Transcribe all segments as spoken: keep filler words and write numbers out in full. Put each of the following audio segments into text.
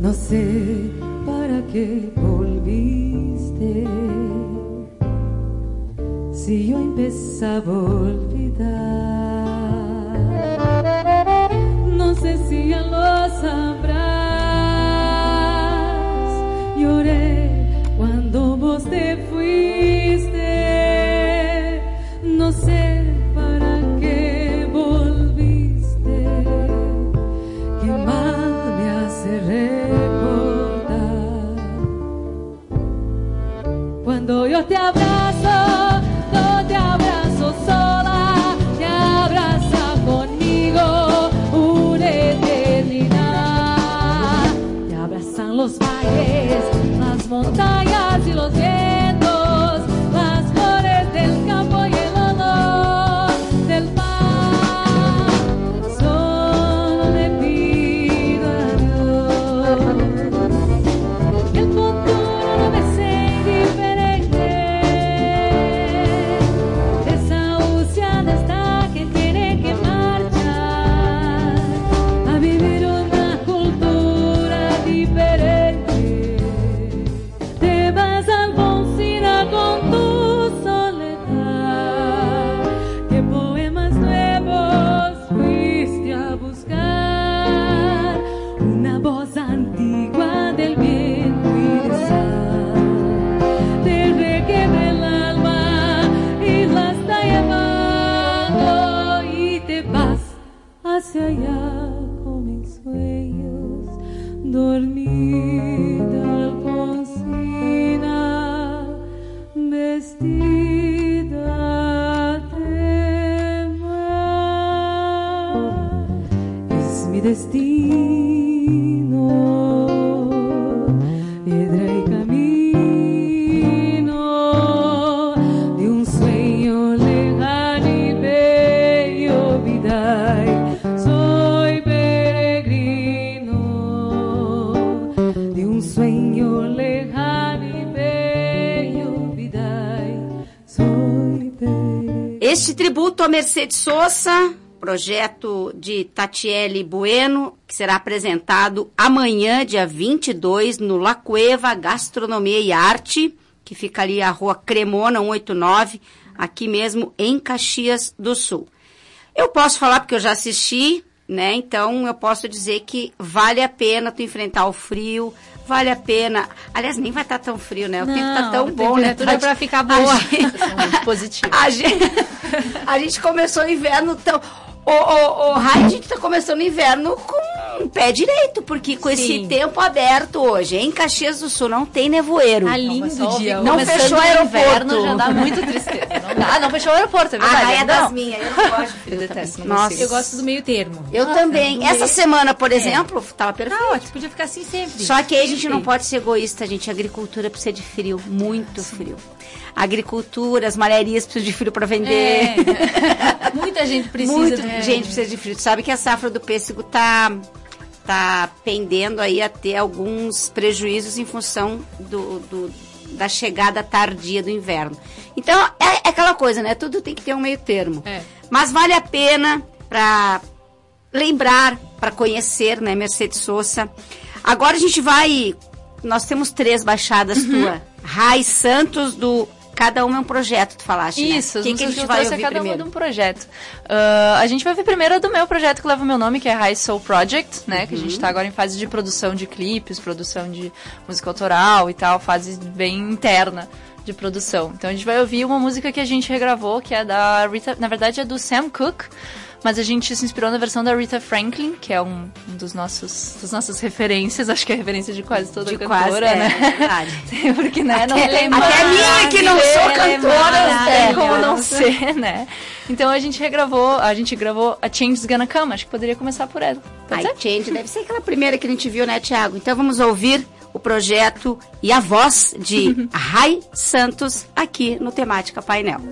No sé para qué volviste. Si yo empezaba a olvidar, no sé si ya lo sabrás. Lloré cuando vos te fuiste. No sé para qué volviste. Qué mal me hace recordar. Cuando yo te abrazo, no te abrazo sola, te abraza conmigo una eternidad. Te abrazan los valles, las montañas y los vientos, las flores del campo y el olor del mar. Solo le pido a Dios que el futuro no me sea indiferente. Desahuciada está que tiene que marchar a vivir una cultura diferente. Te vas a Alfonsina con tu soledad. ¿Qué poemas nuevos fuiste a buscar? Una voz antigua del viento y del sal, del reggae del alma, y la está llevando y te vas hacia allá con mis sueños. Dormida Alfonsina, vestida de mar. Es mi destino, piedra y camino de un sueño lejano y bello, Vidai. Soy peregrino de un sueño lejano y bello, Vidai. Soy peregrino. Este tributo a Mercedes Sosa, projeto de Tatiele Bueno, que será apresentado amanhã, dia vinte e dois, no La Cueva Gastronomia e Arte, que fica ali a Rua Cremona, cento e oitenta e nove, aqui mesmo em Caxias do Sul. Eu posso falar porque eu já assisti, né? Então eu posso dizer que vale a pena tu enfrentar o frio, vale a pena. Aliás, nem vai estar tão frio, né? O tempo tá tão bom, né? Tudo é pra ficar boa. A gente, Muito positivo. a gente, a gente começou o inverno tão... O, o, o Rai, a gente tá começando o inverno com o pé direito, porque com Sim. esse tempo aberto hoje, em Caxias do Sul, não tem nevoeiro. Tá lindo o dia. Não fechou o aeroporto. Inverno, já dá muito tristeza. Não dá. Ah, não fechou o aeroporto, é verdade. A Rai é não. das minhas, eu não gosto de frio. Eu detesto, Nossa. consigo. Eu gosto do meio termo. Eu Nossa, também. Essa meio... semana, por exemplo, é. tava perfeito. Ah, ótimo, podia ficar assim sempre. Só que aí a gente não pode ser egoísta, gente. A agricultura precisa de frio, muito Sim. frio. A agricultura, as malharias precisam de frio para vender. É. Muita gente precisa. Muita né? gente precisa de frio. Tu sabe que a safra do pêssego tá, tá pendendo aí a ter alguns prejuízos em função do, do, da chegada tardia do inverno. Então, é, é aquela coisa, né? Tudo tem que ter um meio termo. É. Mas vale a pena para lembrar, para conhecer, né, Mercedes Sosa. Agora a gente vai... Nós temos três baixadas uhum. tua. Rai Santos, do... Cada uma é um projeto, tu falaste, Isso, né? Quem que a gente vai ouvir cada primeiro? Uma de um projeto. Uh, a gente vai ouvir primeiro do meu projeto que leva o meu nome, que é High Soul Project, né? Uhum. Que a gente tá agora em fase de produção de clipes, produção de música autoral e tal, fase bem interna de produção. Então a gente vai ouvir uma música que a gente regravou, que é da Rita, na verdade é do Sam Cooke, mas a gente se inspirou na versão da Rita Franklin, que é um, um dos nossos, das nossas referências, acho que é a referência de quase toda de cantora, quase, né? É, é verdade. Porque, né, não até, tem até minha que não sou cantora, não tem como não ser, né? Então a gente regravou, a gente gravou A Change's Gonna Come, acho que poderia começar por ela. A Change deve ser aquela primeira que a gente viu, né, Thiago? Então vamos ouvir o projeto e a voz de Rai Santos aqui no Temática Painel.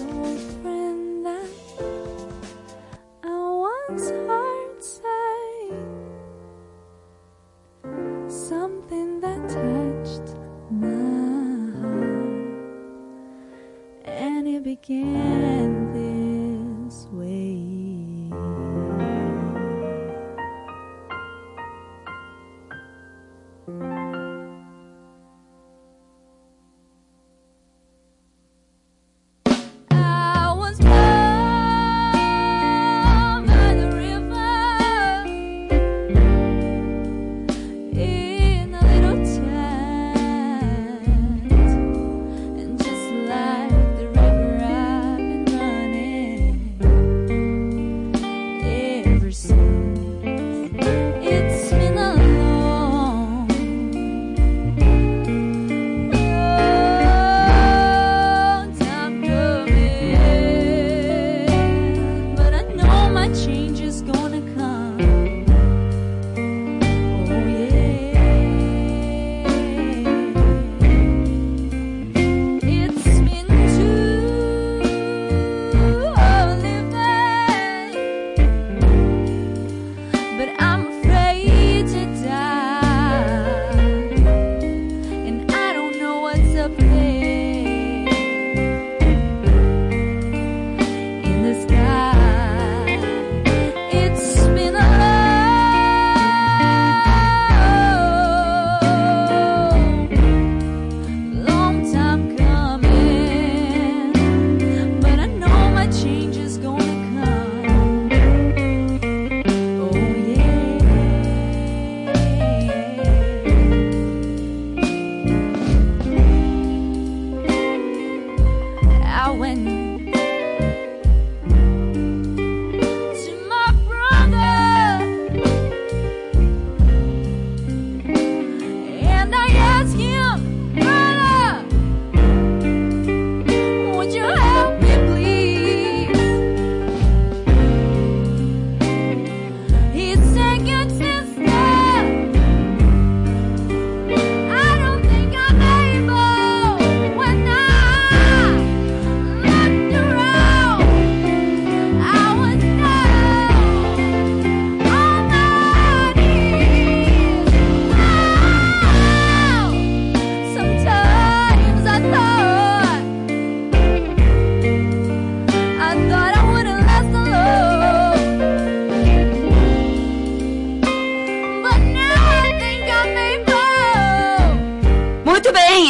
Something that touched my heart, and it began this way.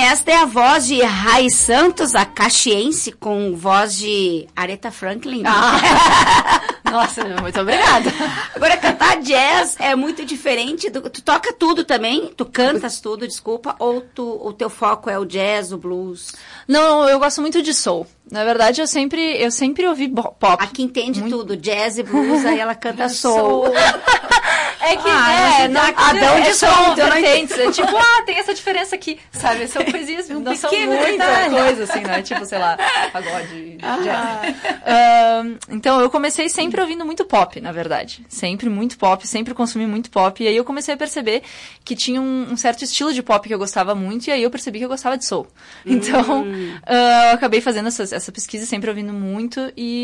esta é a voz de Rai Santos, a caxiense, com voz de Aretha Franklin. Ah. Nossa, muito obrigada. Agora, cantar jazz é muito diferente. Do, tu toca tudo também? Tu cantas tudo, desculpa? Ou tu, o teu foco é o jazz, o blues? Não, eu gosto muito de soul. Na verdade, eu sempre, eu sempre ouvi pop. Aqui entende muito... tudo, jazz e blues, aí ela canta soul. É que, ah, é, não, Adão é, de são som, vertentes. É tipo, ah, tem essa diferença aqui, sabe? São coisinhas, não são muita coisa, assim, né? Tipo, sei lá, pagode, ah. jazz. Um, então, eu comecei sempre ouvindo muito pop, na verdade. Sempre muito pop, sempre consumi muito pop. E aí eu comecei a perceber que tinha um, um certo estilo de pop que eu gostava muito, e aí eu percebi que eu gostava de soul. Então, hum. uh, eu acabei fazendo essa, essa pesquisa, sempre ouvindo muito,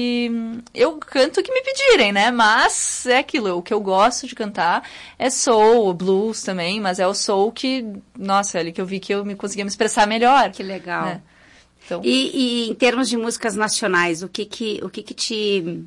e eu canto o que me pedirem, né? Mas é aquilo, o que eu gosto de cantar é soul, blues também, mas é o soul que, nossa, ali que eu vi que eu me conseguia me expressar melhor. Que legal. Né? Então... E, e em termos de músicas nacionais, o que que, o que, que te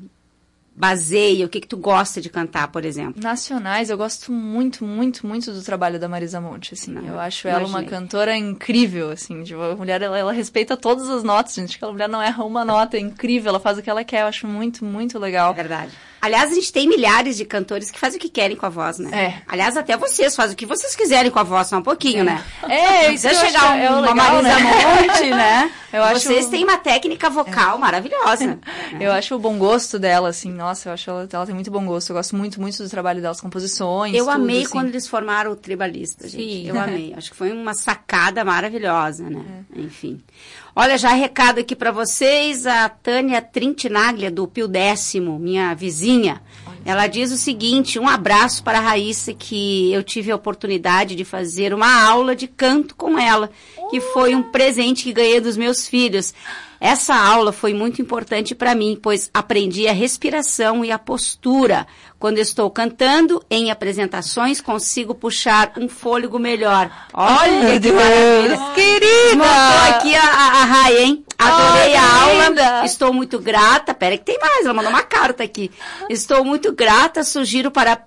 baseia, o que que tu gosta de cantar, por exemplo? Nacionais, eu gosto muito, muito, muito do trabalho da Marisa Monte, assim. Não, eu acho ela imaginei. uma cantora incrível, assim. Tipo, a mulher, ela, ela respeita todas as notas, gente. Aquela mulher não erra uma nota, é incrível, ela faz o que ela quer. Eu acho muito, muito legal. É verdade. Aliás, a gente tem milhares de cantores que fazem o que querem com a voz, né? É. Aliás, até vocês fazem o que vocês quiserem com a voz, só um pouquinho, é. né? É, isso Deixa chegar um, é uma legal, Marisa né? Monte, né? Eu acho... Vocês têm uma técnica vocal é. maravilhosa. Eu acho o bom gosto dela, assim, nossa, eu acho ela, ela tem muito bom gosto. Eu gosto muito, muito do trabalho dela, as composições, Eu tudo, amei assim. quando eles formaram o Tribalista, gente. Sim. Eu amei. Acho que foi uma sacada maravilhosa, né? É. Enfim. Olha, já recado aqui pra vocês, a Tânia Trintinaglia, do Pio Décimo, minha vizinha. Ela diz o seguinte, um abraço para a Raíssa, que eu tive a oportunidade de fazer uma aula de canto com ela, que foi um presente que ganhei dos meus filhos. Essa aula foi muito importante para mim, pois aprendi a respiração e a postura. Quando estou cantando, em apresentações, consigo puxar um fôlego melhor. Olha oh, que maravilha. Querida! Montou aqui a, a, a Rai, hein? Adorei oh, a aula. linda. Estou muito grata. Pera que tem mais, ela mandou uma carta aqui. Estou muito grata, sugiro para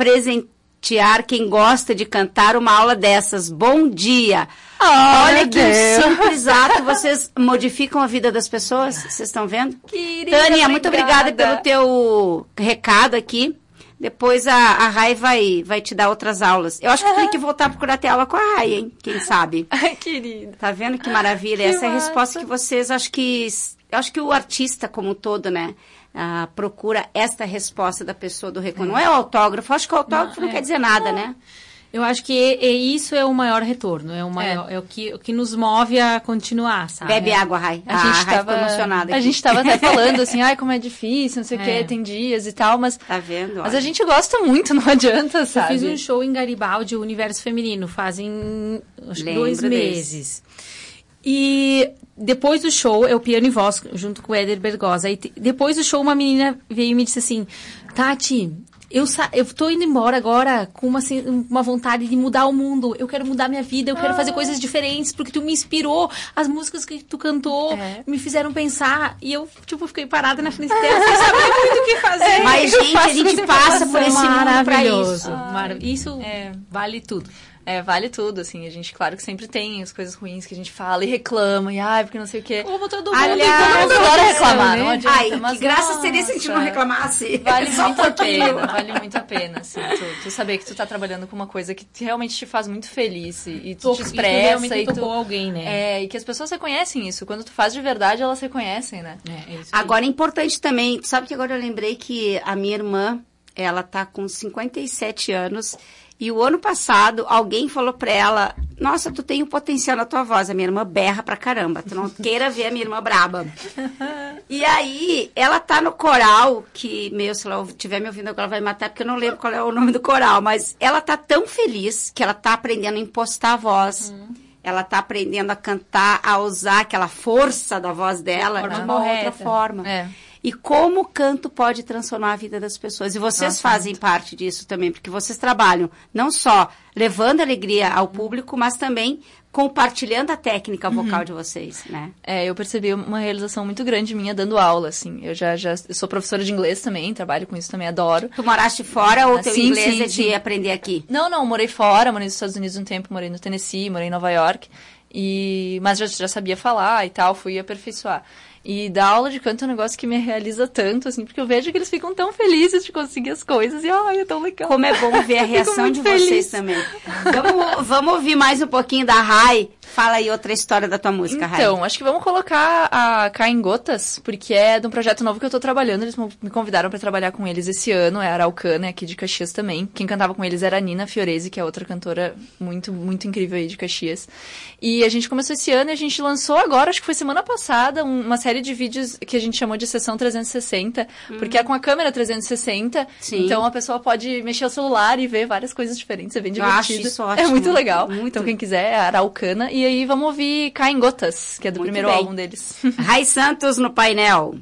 presentear quem gosta de cantar uma aula dessas. Bom dia! Oh, olha que Deus. simples ato, vocês modificam a vida das pessoas, vocês estão vendo? Querida, Tânia, obrigada. muito obrigada pelo teu recado aqui. Depois a, a Rai vai, vai te dar outras aulas. Eu acho que tu tem que voltar a procurar ter aula com a Rai, hein? Quem sabe? Ai, querida. Tá vendo que maravilha? Que Essa é a massa. resposta que vocês, acho que... Eu acho que o artista como um todo, né? Ah, procura esta resposta da pessoa do reconhecimento. Não é o autógrafo. Acho que o autógrafo não, não é. quer dizer nada, né? Eu acho que é, é isso é o maior retorno, é o, maior, é. é o, que, o que nos move a continuar, sabe? Bebe água, Rai. A, a gente Rai tava, ficou emocionada aqui. A gente tava até falando assim, ai, como é difícil, não sei o é. que, tem dias e tal, mas... Tá vendo? Mas olha. A gente gosta muito, não adianta, sabe? Eu fiz um show em Garibaldi, o Universo Feminino, fazem acho que dois meses. E depois do show, eu piano e voz, junto com o Éder Bergosa. E depois do show, uma menina veio e me disse assim, Tati... Eu, sa eu tô indo embora agora com uma, assim, uma vontade de mudar o mundo. Eu quero mudar minha vida, eu quero ah. fazer coisas diferentes, porque tu me inspirou. As músicas que tu cantou é. me fizeram pensar. E eu, tipo, fiquei parada na frente dela, sem saber muito o que fazer. É, Mas, gente, a gente passa por esse mundo pra isso. Ah. Isso é. vale tudo. É, vale tudo, assim, a gente, claro que sempre tem as coisas ruins que a gente fala e reclama, e ai, porque não sei o quê. Como todo mundo, Aliás, todo mundo adora reclamar, né? Não adianta. Ai, mas que graça nossa, seria se a gente não reclamasse. Vale Só muito um a pena, vale muito a pena, assim, tu, tu saber que tu tá trabalhando com uma coisa que realmente te faz muito feliz, e, e tu Tô, te expressa, e tu realmente e tu... tocou alguém, né? É, e que as pessoas reconhecem isso, quando tu faz de verdade, elas reconhecem, né? É, é isso agora é importante também, sabe que agora eu lembrei que a minha irmã, ela tá com cinquenta e sete anos, e o ano passado, alguém falou pra ela, nossa, tu tem um potencial na tua voz. A minha irmã berra pra caramba. Tu não queira ver a minha irmã braba. E aí, ela tá no coral, que, meu, se ela estiver me ouvindo agora, ela vai me matar, porque eu não lembro qual é o nome do coral. Mas ela tá tão feliz que ela tá aprendendo a impostar a voz. Hum. Ela tá aprendendo a cantar, a usar aquela força da voz dela de uma outra forma. É. E como o canto pode transformar a vida das pessoas. E vocês Nossa, fazem muito. parte disso também, porque vocês trabalham não só levando alegria ao público, mas também compartilhando a técnica vocal uhum. de vocês, né? É, eu percebi uma realização muito grande minha dando aula, assim. Eu já, já eu sou professora de inglês também, trabalho com isso também, adoro. Tu moraste fora ou ah, teu sim, inglês sim, é de sim. aprender aqui? Não, não, morei fora, morei nos Estados Unidos um tempo, morei no Tennessee, morei em Nova York. E, mas já, já sabia falar e tal, fui aperfeiçoar. E dar aula de canto é um negócio que me realiza tanto, assim, porque eu vejo que eles ficam tão felizes de conseguir as coisas. E, ai, é tão legal. Como é bom ver a reação de feliz. Vocês também. Vamos, vamos ouvir mais um pouquinho da Rai. Fala aí outra história da tua música, Rai. Então, acho que vamos colocar a Cai em Gotas, porque é de um projeto novo que eu tô trabalhando. Eles me convidaram pra trabalhar com eles esse ano. É a Araucana, é aqui de Caxias também. Quem cantava com eles era a Nina Fiorese, que é outra cantora muito, muito incrível aí de Caxias. E a gente começou esse ano e a gente lançou agora, acho que foi semana passada, uma série de vídeos que a gente chamou de sessão trezentos e sessenta, uhum. porque é com a câmera trezentos e sessenta, Sim. então a pessoa pode mexer o celular e ver várias coisas diferentes, é bem divertido. Eu acho isso ótimo. É muito legal. Muito. Então quem quiser, é a Araucana. E aí vamos ouvir Cai em Gotas, que é do muito primeiro bem. álbum deles. Rai Santos no painel.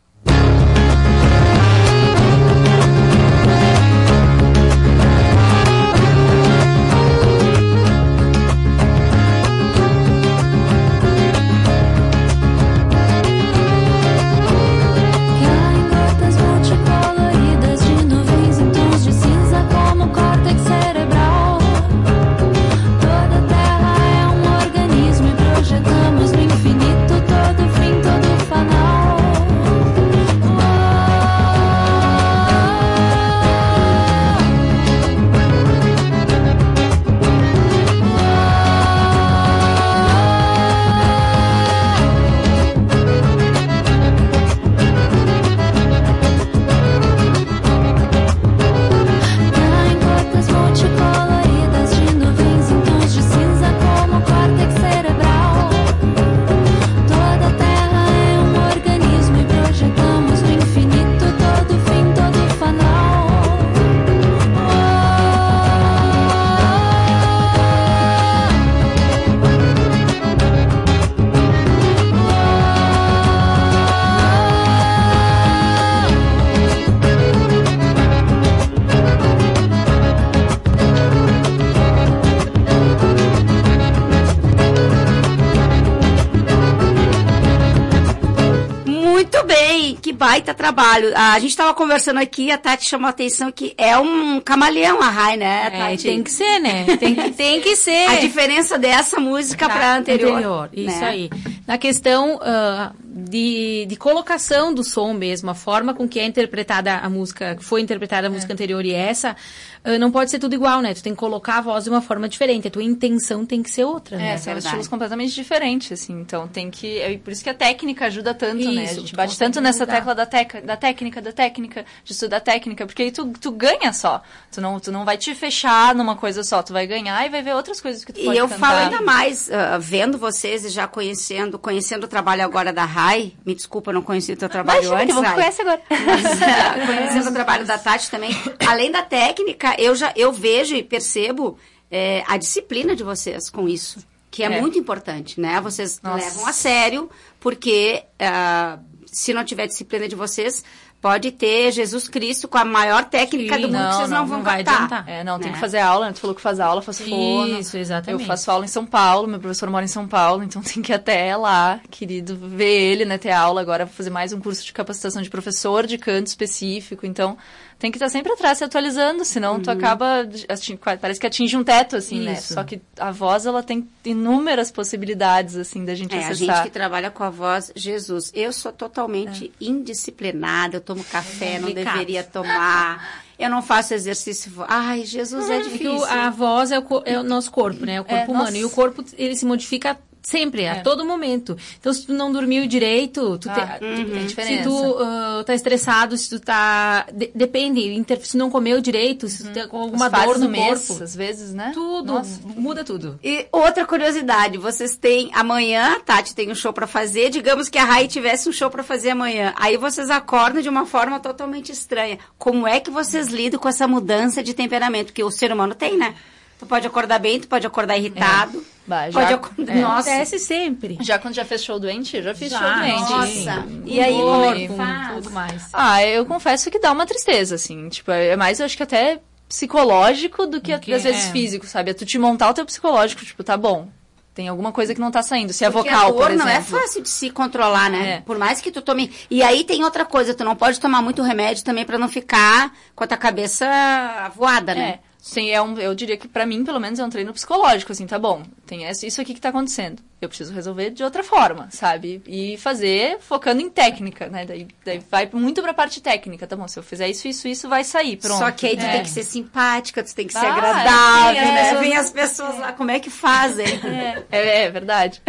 Baita trabalho. A gente estava conversando aqui, a Tati chamou a atenção que é um camaleão a Rai, né, Tati? É, tem que ser, né? Tem que, tem que ser. A diferença dessa música tá, para a anterior. anterior. Isso né? aí. Na questão uh, de, de colocação do som mesmo, a forma com que é interpretada a música, que foi interpretada a música é. anterior e essa, uh, não pode ser tudo igual, né? Tu tem que colocar a voz de uma forma diferente. A tua intenção tem que ser outra, é, né? São estilos completamente diferentes, assim. Então tem que... É por isso que a técnica ajuda tanto, isso, né? A gente bate tanto nessa mudar. tecla da, teca, da técnica, da técnica, de estudar técnica, porque aí tu, tu ganha só. Tu não, tu não vai te fechar numa coisa só, tu vai ganhar e vai ver outras coisas que tu e pode eu cantar. falo ainda mais, uh, vendo vocês e já conhecendo, conhecendo o trabalho agora da Rai. Me desculpa, eu não conheci o teu trabalho Imagina, antes, que Rai. Conhece agora. Mas, uh, conhecendo o trabalho da Tati também. Além da técnica, eu já eu vejo e percebo é, a disciplina de vocês com isso, que é, é. muito importante, né? Vocês Nossa. levam a sério, porque uh, se não tiver disciplina de vocês, pode ter Jesus Cristo com a maior técnica Sim, do mundo não, que vocês não, não vão não vai adiantar. É, não, né? Tem que fazer aula, né? Tu falou que faz aula, faz fono. Isso, exatamente. Eu faço aula em São Paulo, meu professor mora em São Paulo, então tem que ir até lá, querido, ver ele, né? Ter aula agora, vou fazer mais um curso de capacitação de professor de canto específico, então tem que estar sempre atrás se atualizando, senão uhum. tu acaba, assim, parece que atinge um teto, assim, Isso. né? Só que a voz, ela tem inúmeras possibilidades, assim, da gente é, acessar. A gente que trabalha com a voz, Jesus, eu sou totalmente é. indisciplinada, eu tomo café, não deveria tomar, eu não faço exercício, ai, Jesus, é difícil. A voz é o, é o nosso corpo, né? O corpo é, humano, nossa. E o corpo, ele se modifica sempre, é. a todo momento. Então, se tu não dormiu direito, tu ah, te, uhum. tem diferença. Se tu uh, tá estressado, se tu tá... De, depende, inter, se não comeu direito, se tu uhum. tem alguma As dor no mês, corpo. Às vezes, né? Tudo, Nossa. muda tudo. E outra curiosidade, vocês têm amanhã, a Tati tem um show pra fazer, digamos que a Rai tivesse um show pra fazer amanhã. Aí vocês acordam de uma forma totalmente estranha. Como é que vocês lidam com essa mudança de temperamento? Porque o ser humano tem, né? Tu pode acordar bem, tu pode acordar irritado. É. Bah, pode acordar... É. Nossa. Acontece sempre. Já quando já fez show doente? Eu já fiz já, show doente. Nossa. E aí, como é que faz? Tudo mais. Ah, eu confesso que dá uma tristeza, assim. Tipo, é mais, eu acho que até psicológico do que, que às vezes é. físico, sabe? É tu te montar o teu psicológico, tipo, tá bom. Tem alguma coisa que não tá saindo. Se é Porque vocal, a dor por exemplo. não é fácil de se controlar, né? É. Por mais que tu tome... E aí tem outra coisa, tu não pode tomar muito remédio também pra não ficar com a tua cabeça voada, né? É. Sim, é um, eu diria que pra mim, pelo menos, é um treino psicológico, assim, tá bom, tem isso aqui que tá acontecendo. Eu preciso resolver de outra forma, sabe? E fazer focando em técnica, né? Daí, daí vai muito pra parte técnica, tá bom? Se eu fizer isso, isso, isso, vai sair, pronto. Só que aí tu é. tem que ser simpática, tu tem que ser Ah, agradável, é, né? é. Vem as pessoas lá, como é que fazem? É, é, é verdade.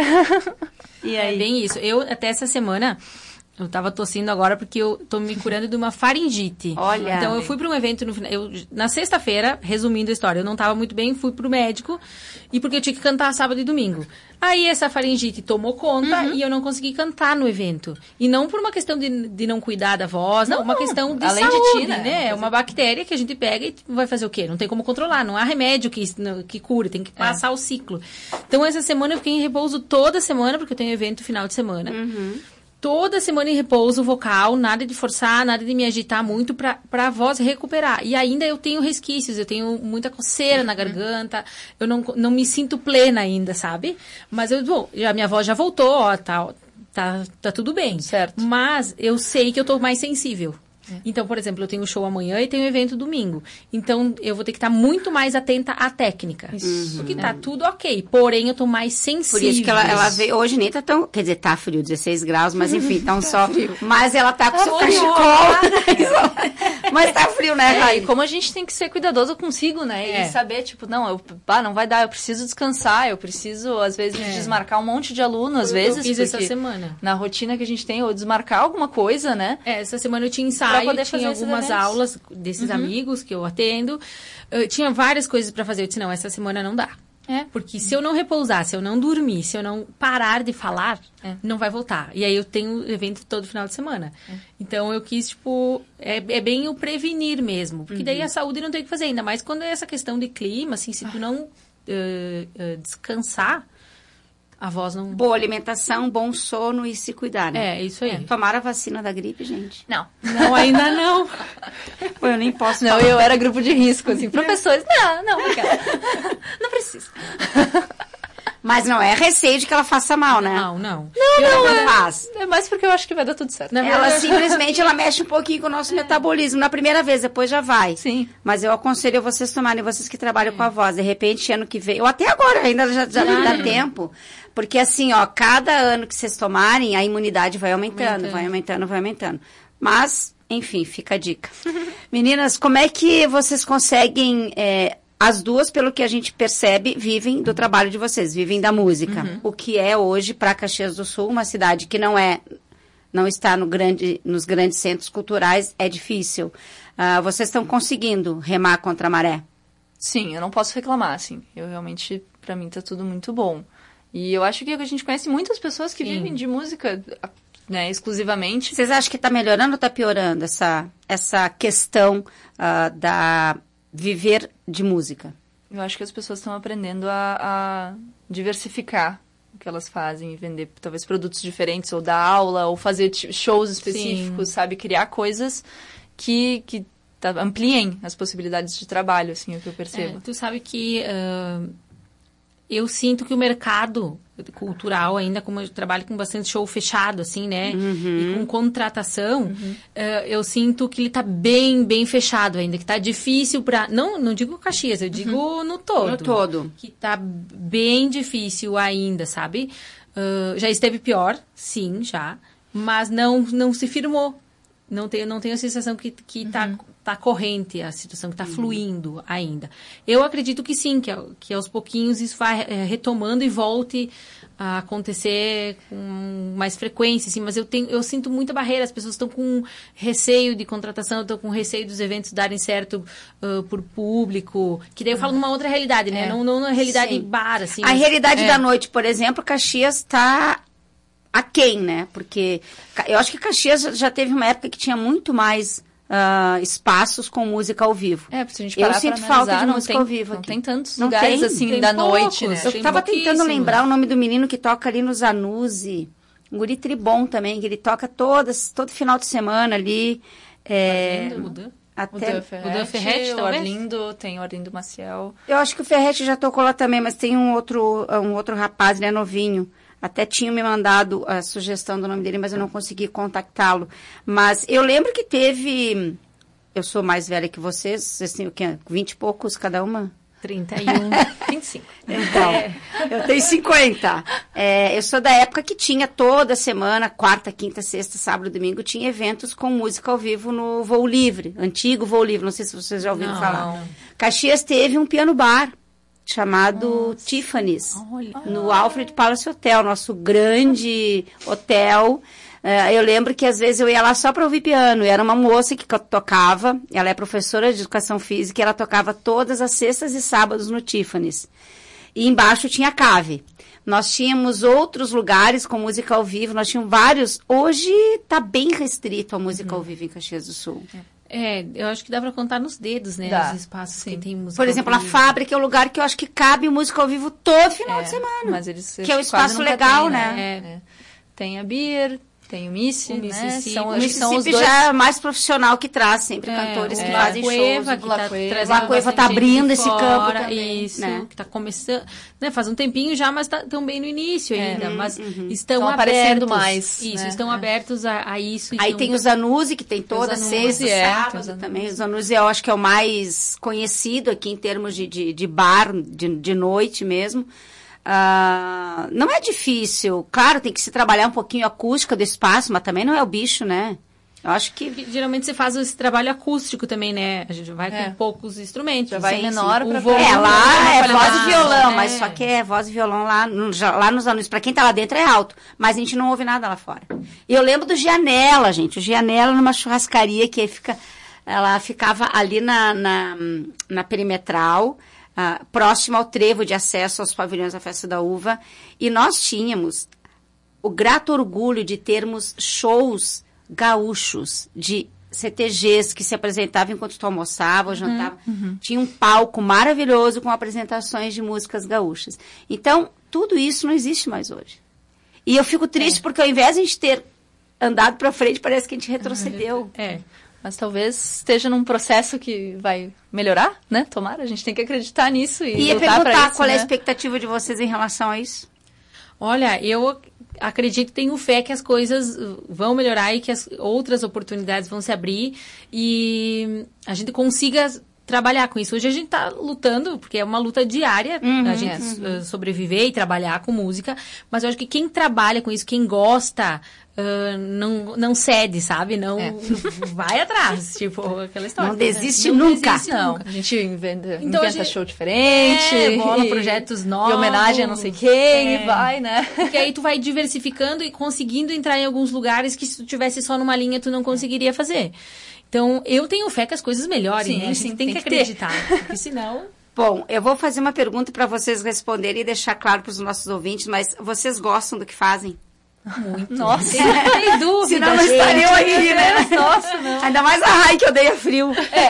E aí? É bem isso. Eu, até essa semana... Eu tava tossindo agora porque eu tô me curando de uma faringite. Olha. Então, eu fui para um evento no final... Eu, na sexta-feira, resumindo a história, eu não tava muito bem, fui pro médico. E porque eu tinha que cantar sábado e domingo. Aí, essa faringite tomou conta uhum. e eu não consegui cantar no evento. E não por uma questão de, de não cuidar da voz, não, não uma questão de além saúde, de ti, né? né? É uma bactéria que a gente pega e vai fazer o quê? Não tem como controlar, não há remédio que, que cure, tem que passar é. o ciclo. Então, essa semana eu fiquei em repouso toda semana, porque eu tenho evento final de semana. Uhum. Toda semana em repouso vocal, nada de forçar, nada de me agitar muito pra, pra voz recuperar. E ainda eu tenho resquícios, eu tenho muita coceira na garganta, eu não, não me sinto plena ainda, sabe? Mas eu, bom, a minha voz já voltou, ó, tá, tá, tá tudo bem. Certo. Mas eu sei que eu tô mais sensível. Então, por exemplo, eu tenho show amanhã e tenho evento domingo. Então, eu vou ter que estar muito mais atenta à técnica. Uhum. Porque tá tudo ok. Porém, eu tô mais sensível. Por isso que ela, ela veio... Hoje nem tá tão... Quer dizer, tá frio, dezesseis graus, mas enfim, tá um sol. Mas ela tá com seu cachecol. Mas tá frio, né, Rai? É, e como a gente tem que ser cuidadoso consigo, né? É. E saber, tipo, não, eu, ah, não vai dar, eu preciso descansar, eu preciso, às vezes, é. desmarcar um monte de aluno, às eu, vezes. Eu fiz essa semana. Na rotina que a gente tem, ou desmarcar alguma coisa, né? É, essa semana eu tinha ensaio, eu tinha algumas aulas desses uhum. amigos que eu atendo. Eu tinha várias coisas pra fazer. Eu disse, não, essa semana não dá. É. Porque se eu não repousar, se eu não dormir, se eu não parar de falar, é. não vai voltar. E aí eu tenho evento todo final de semana. É. Então eu quis, tipo, é, é bem o prevenir mesmo. Porque uhum. daí a saúde não tem o que fazer. Ainda mais quando é essa questão de clima, assim, se tu não uh, uh, descansar, a voz não... Boa alimentação, bom sono e se cuidar, né? É, isso aí. É. Tomaram a vacina da gripe, gente? Não. Não, ainda não. Pô, eu nem posso Não, falar. eu era grupo de risco, assim. Professores, não, não, obrigada. Não precisa. Mas não é receio de que ela faça mal, né? Não, não. Não, não, é, faz. é mais porque eu acho que vai dar tudo certo. Ela verdade, simplesmente, ela mexe um pouquinho com o nosso é. metabolismo. Na primeira vez, depois já vai. Sim. Mas eu aconselho vocês tomarem, vocês que trabalham é. com a voz. De repente, ano que vem, ou até agora, ainda já, já não dá tempo. Porque assim, ó, cada ano que vocês tomarem, a imunidade vai aumentando, aumentando. vai aumentando, vai aumentando. Mas, enfim, fica a dica. Meninas, como é que vocês conseguem... É, as duas, pelo que a gente percebe, vivem do trabalho de vocês, vivem da música. Uhum. O que é hoje para Caxias do Sul, uma cidade que não é, não está no grande, nos grandes centros culturais, é difícil. Uh, vocês estão conseguindo remar contra a maré? Sim, eu não posso reclamar, assim. Eu realmente, para mim, tá tudo muito bom. E eu acho que a gente conhece muitas pessoas que Sim. vivem de música, né, exclusivamente. Vocês acham que está melhorando ou está piorando essa, essa questão uh, da... viver de música? Eu acho que as pessoas estão aprendendo a, a diversificar o que elas fazem, vender talvez produtos diferentes, ou dar aula, ou fazer shows específicos, Sim. sabe? Criar coisas que, que tá, ampliem as possibilidades de trabalho, assim, é o que eu percebo. É, tu sabe que uh, eu sinto que o mercado cultural ainda, como eu trabalho com bastante show fechado, assim, né? Uhum. E com contratação, uhum. uh, eu sinto que ele tá bem, bem fechado ainda, que tá difícil pra... Não, não digo Caxias, eu digo uhum. no todo. No todo. Que tá bem difícil ainda, sabe? Uh, já esteve pior, sim, já. Mas não, não se firmou. Não tenho, não tenho a sensação que, que uhum. tá, tá corrente a situação, que tá uhum. fluindo ainda. Eu acredito que sim, que, que aos pouquinhos isso vai é, retomando e volte a acontecer com mais frequência, assim, mas eu, tenho, eu sinto muita barreira, as pessoas estão com receio de contratação, estão com receio dos eventos darem certo uh, por público, que daí eu falo numa outra realidade, né? É. Não, não na realidade sim. bar, assim. A realidade é. da noite, por exemplo, Caxias está... aquém, né? Porque eu acho que Caxias já teve uma época que tinha muito mais uh, espaços com música ao vivo. É, porque se a gente parar eu sinto pra falta de não música tem, ao vivo não aqui. Tem tantos não lugares tem, assim tem da poucos, noite, né? Eu tem tava tentando lembrar o nome do menino que toca ali no Zanuzzi. Um guri tribom também, que ele toca todas, todo final de semana ali. É, o Dan até o Dan Ferretti, o Arlindo, tem o Arlindo Maciel. Eu acho que o Ferretti já tocou lá também, mas tem um outro, um outro rapaz, ele é novinho. Até tinham me mandado a sugestão do nome dele, mas eu não consegui contactá-lo. Mas eu lembro que teve eu sou mais velha que vocês, vocês têm o quê? vinte e poucos cada uma? trinta e um, vinte e cinco. Então, é. eu tenho cinquenta. É, eu sou da época que tinha toda semana, quarta, quinta, sexta, sábado, domingo, tinha eventos com música ao vivo no Voo Livre, antigo Voo Livre, não sei se vocês já ouviram não, falar. não. Caxias teve um piano bar chamado Nossa. Tiffany's, Olha. no Alfred Palace Hotel, nosso grande hotel. Uh, eu lembro que às vezes eu ia lá só para ouvir piano. E era uma moça que tocava, ela é professora de educação física, e ela tocava todas as sextas e sábados no Tiffany's. E embaixo tinha a cave. Nós tínhamos outros lugares com música ao vivo, nós tínhamos vários. Hoje está bem restrito a música uhum. ao vivo em Caxias do Sul. É, eu acho que dá para contar nos dedos, né? Dá. Os espaços Sim. que tem música Por exemplo, ao na vivo. fábrica é o lugar que eu acho que cabe música ao vivo todo final é, de semana. Mas eles que é um espaço legal, tem, né? né? É. Tem a Beer, tem o Missy, O né? Mississippi. São, O acho que são os Mississippi dois. já é mais profissional que traz sempre É, cantores o que é. fazem Lacueva, shows. que tá Lacueva. trazendo Lacueva tá bastante gente abrindo de esse campo fora, também, Isso, né? que tá começando, né, faz um tempinho já, mas estão bem no início É. ainda, Uhum, mas uhum. estão Tão abertos. aparecendo mais, Isso, né? estão É. abertos a, a isso. Aí então- tem o Zanussi, que tem toda Zanussi, sexta, é, tem o sábado Zanussi. também. O Zanussi eu acho que é o mais conhecido aqui em termos de, de, de bar, de, de noite mesmo. Ah, não é difícil. Claro, tem que se trabalhar um pouquinho a acústica do espaço, mas também não é o bicho, né? Eu acho que... Porque geralmente você faz esse trabalho acústico também, né? A gente vai É. com poucos instrumentos. Já vai sim, menor sim. pra O volume É, lá é pra voz lá, e violão, né? mas só que é voz e violão lá, no, já- lá nos anos. Pra quem tá lá dentro é alto, mas a gente não ouve nada lá fora. E eu lembro do Gianella, gente. O Gianella numa churrascaria que fica, ela ficava ali na, na, na perimetral, ah, próximo ao trevo de acesso aos pavilhões da Festa da Uva. E nós tínhamos o grato orgulho de termos shows gaúchos, de C T Gs que se apresentavam enquanto tu almoçava ou jantava. Tinha um palco maravilhoso com apresentações de músicas gaúchas. Então, tudo isso não existe mais hoje. E eu fico triste porque ao invés de a gente ter andado para frente, parece que a gente retrocedeu. É. Mas talvez esteja num processo que vai melhorar, né? Tomara, a gente tem que acreditar nisso e E ia lutar pra perguntar isso, qual é a né? expectativa de vocês em relação a isso. Olha, eu acredito, tenho fé que as coisas vão melhorar e que as outras oportunidades vão se abrir e a gente consiga trabalhar com isso. Hoje a gente está lutando, porque é uma luta diária, Uhum, a gente uh, sobreviver e trabalhar com música, mas eu acho que quem trabalha com isso, quem gosta, uh, não, não cede, sabe? Não É. vai atrás, tipo, aquela história. Não desiste Não nunca. desiste Não, nunca. a gente inventa, Então, inventa a gente- show diferente. É, bola e- projetos E novos. homenagem a não sei quem, É. e vai, né? Porque aí tu vai diversificando e conseguindo entrar em alguns lugares que se tu tivesse só numa linha tu não conseguiria fazer. Então, eu tenho fé que as coisas melhorem, Sim, né? A gente sim, tem, tem que que ter. acreditar, porque senão... Bom, eu vou fazer uma pergunta para vocês responderem e deixar claro para os nossos ouvintes, mas vocês gostam do que fazem? Nossa. Sem dúvida, Senão não gente. estariam aqui, né? Nossa, não. Ainda mais a Rai, que odeia frio.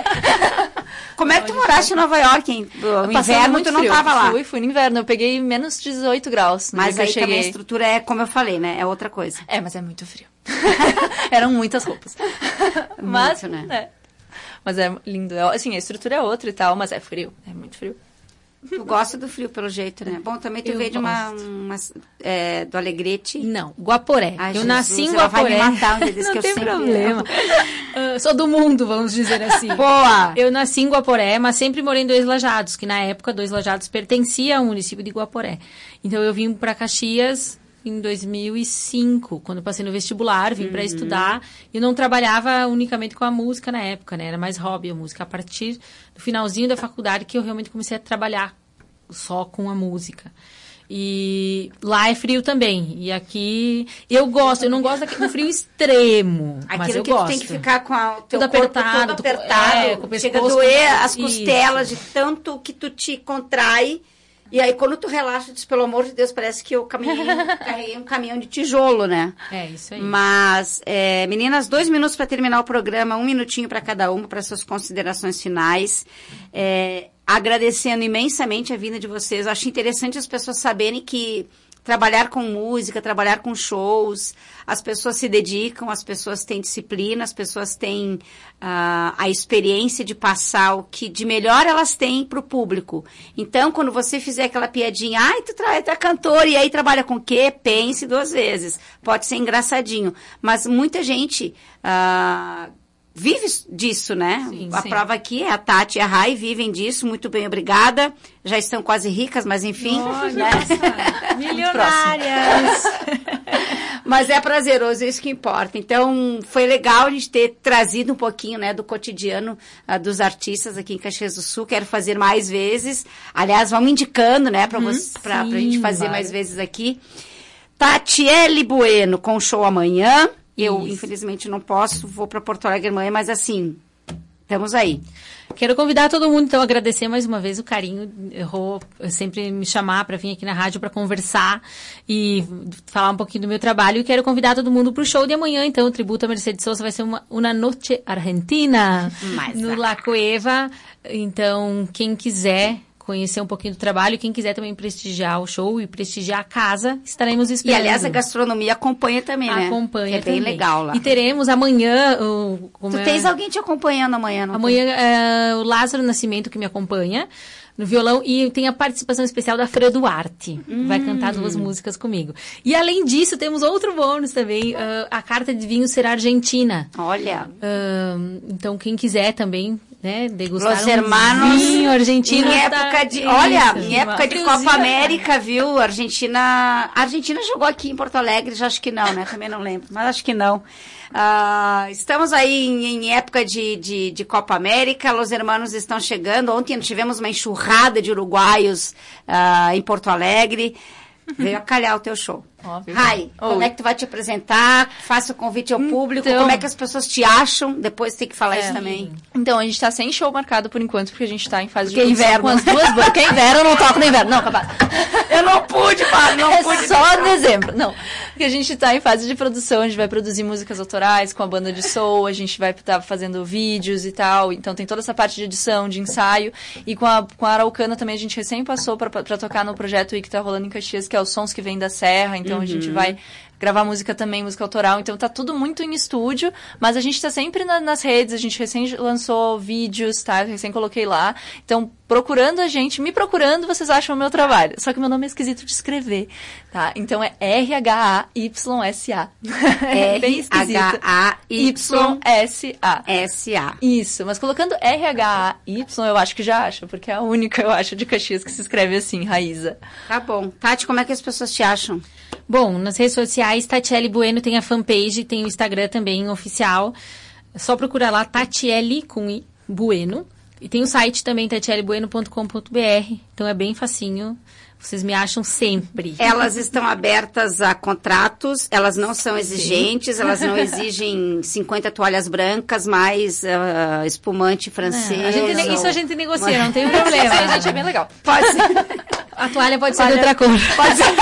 Como é que tu moraste em Nova York, hein? No Passando inverno muito tu não frio. tava lá. Fui, fui no inverno. Eu peguei menos dezoito graus no Mas dia aí que eu também a cheguei. estrutura é, como eu falei, né? É outra coisa. É, mas é muito frio. Eram muitas roupas. mas, né? é. Mas é lindo. É- Assim, a estrutura é outra e tal, mas é frio. É muito frio. Tu gosta do frio, pelo jeito, né? Bom, também tu Eu veio de uma... gosto. uma é, do Alegrete. Não, Guaporé. Ai, eu Jesus, nasci em ela vai Guaporé. me matar um dia desse Não que eu tem sempre problema. Ah, sou do mundo, vamos dizer assim. Boa! Eu nasci em Guaporé, mas sempre morei em Dois Lajados, que na época Dois Lajados pertencia ao município de Guaporé. Então eu vim para Caxias em dois mil e cinco, quando eu passei no vestibular, vim para estudar. Eu não trabalhava unicamente com a música na época, né? Era mais hobby a música. A partir do finalzinho da faculdade que eu realmente comecei a trabalhar só com a música. E lá é frio também. E aqui eu gosto, eu não gosto do frio extremo, mas Aquilo eu que gosto. tu tem que ficar com a, o teu Tudo corpo apertado, todo tu- apertado. é, com o chega a pescoço doer com- as costelas de tanto que tu te contrai. E aí, quando tu relaxa, tu diz, pelo amor de Deus, parece que eu caminhei, carreguei um caminhão de tijolo, né? É, isso aí. Mas, é, meninas, dois minutos para terminar o programa, um minutinho para cada uma, para suas considerações finais. É, agradecendo imensamente a vinda de vocês. Eu acho interessante as pessoas saberem que trabalhar com música, trabalhar com shows, as pessoas se dedicam, as pessoas têm disciplina, as pessoas têm ah, a experiência de passar o que de melhor elas têm para o público. Então, quando você fizer aquela piadinha, ai, tu, tra- tu é cantor e aí trabalha com o quê? Pense duas vezes. Pode ser engraçadinho. Mas muita gente... ah, vive disso, né? Sim, a sim. prova aqui é a Tati e a Rai vivem disso, muito bem, obrigada. Já estão quase ricas, mas enfim. Oh, né? nossa, milionárias! Mas é prazeroso, é isso que importa. Então, foi legal a gente ter trazido um pouquinho, né, do cotidiano uh, dos artistas aqui em Caxias do Sul. Quero fazer mais vezes. Aliás, vamos indicando, né, para Uhum, pra, pra gente fazer claro. mais vezes aqui. Tatiele Bueno com show amanhã. Eu, Isso. infelizmente, não posso. Vou para Porto Alegre amanhã, mas assim, estamos aí. Quero convidar todo mundo, então, agradecer mais uma vez o carinho. Eu vou sempre me chamar para vir aqui na rádio para conversar e falar um pouquinho do meu trabalho. E quero convidar todo mundo para o show de amanhã, então, o tributo a Mercedes Sosa vai ser uma Una Noche Argentina Mas, no ah. La Cueva. Então, quem quiser conhecer um pouquinho do trabalho, quem quiser também prestigiar o show e prestigiar a casa, estaremos E, esperando. aliás, a gastronomia acompanha também, né? Acompanha Que é bem também. legal lá. E teremos amanhã... O, como Tu é- tens alguém te acompanhando amanhã, não Amanhã é o Lázaro Nascimento que me acompanha no violão e tem a participação especial da Fran Duarte. Hum. Vai cantar duas músicas comigo. E além disso, temos outro bônus também. Uh, a carta de vinho será argentina. Olha... Uh, então, quem quiser também, né, degustar Los um hermanos, vinho argentino. em tá- época de, Isso. olha, em época de Friozinho. Copa América, viu? A Argentina, a Argentina jogou aqui em Porto Alegre, já acho que não, né? Também não lembro, mas acho que não. Ah, estamos aí em, em época de, de, de Copa América, Los Hermanos estão chegando. Ontem tivemos uma enxurrada de uruguaios ah, em Porto Alegre. Veio a calhar o teu show. Óbvio. Rai, como Oi. é que tu vai te apresentar? Faça o convite ao público. Então- Como é que as pessoas te acham? Depois tem que falar É. isso também. Então, a gente tá sem show marcado por enquanto, porque a gente tá em fase Porque de produção inverno. com as duas bandas. Porque é inverno, eu não toco no inverno. Não, capaz. Eu não pude, mano, não É pude. só dezembro. Não. Porque a gente tá em fase de produção, a gente vai produzir músicas autorais com a banda de soul, a gente vai estar fazendo vídeos e tal. Então tem toda essa parte de edição, de ensaio. E com a, com a Araucana também a gente recém passou pra, pra tocar no projeto I que tá rolando em Caxias, que é os Sons que Vêm da Serra. Então a gente vai gravar música também, música autoral. Então tá tudo muito em estúdio, mas a gente tá sempre na, nas redes, a gente recém lançou vídeos, tá? Eu recém coloquei lá. Então, procurando a gente, me procurando, vocês acham o meu trabalho. Só que o meu nome é esquisito de escrever, tá? Então é R H A Y S A. É bem esquisito. R H A Y Y S A. S A. Isso, mas colocando R H A Y eu acho que já acha, porque é a única, eu acho, de Caxias que se escreve assim, Raíza. Tá bom. Tati, como é que as pessoas te acham? Bom, nas redes sociais, Tatiele Bueno tem a fanpage, tem o Instagram também oficial. É só procurar lá, Tatiele com I, Bueno. E tem o site também, tatiele bueno ponto com ponto b r. Então é bem facinho. Vocês me acham sempre. Elas estão abertas a contratos, elas não são exigentes, elas não exigem cinquenta toalhas brancas, mais uh, espumante francês. A gente ne- ou- isso a gente negocia, não tem problema. Aí, gente, é bem legal. Pode ser. A toalha pode ser de Olha, outra cor. Pode ser.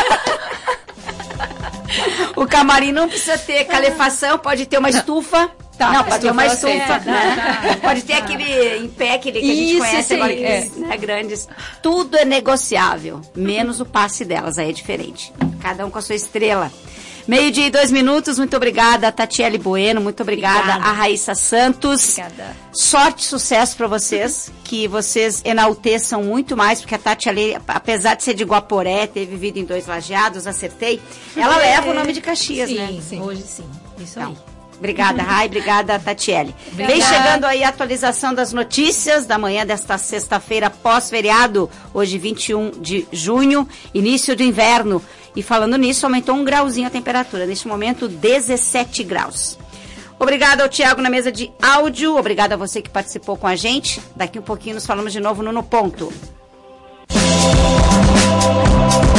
O camarim não precisa ter calefação, pode ter uma estufa. Tá, não, pode ter uma estufa eu estufa. aceito. né? Pode ter aquele em pé, aquele que a gente Isso, conhece sim, agora, é. aqueles né, grandes. Tudo é negociável, menos o passe delas, aí é diferente. Cada um com a sua estrela. Meio-dia e dois minutos, muito obrigada, Tatiele Bueno, muito obrigada, Obrigada. a Raíssa Santos. Obrigada. Sorte e sucesso para vocês, que vocês enalteçam muito mais, porque a Tati ali, apesar de ser de Guaporé, ter vivido em Dois Lajeados, acertei, ela leva o nome de Caxias, sim, né? sim, hoje sim. Isso aí. Então, obrigada, Rai, obrigada, Tatiele. Obrigada. Vem chegando aí a atualização das notícias da manhã desta sexta-feira pós-feriado, hoje vinte e um de junho, início do inverno. E falando nisso, aumentou um grauzinho a temperatura, neste momento dezessete graus. Obrigada ao Tiago na mesa de áudio, obrigada a você que participou com a gente. Daqui um pouquinho nos falamos de novo no No Ponto.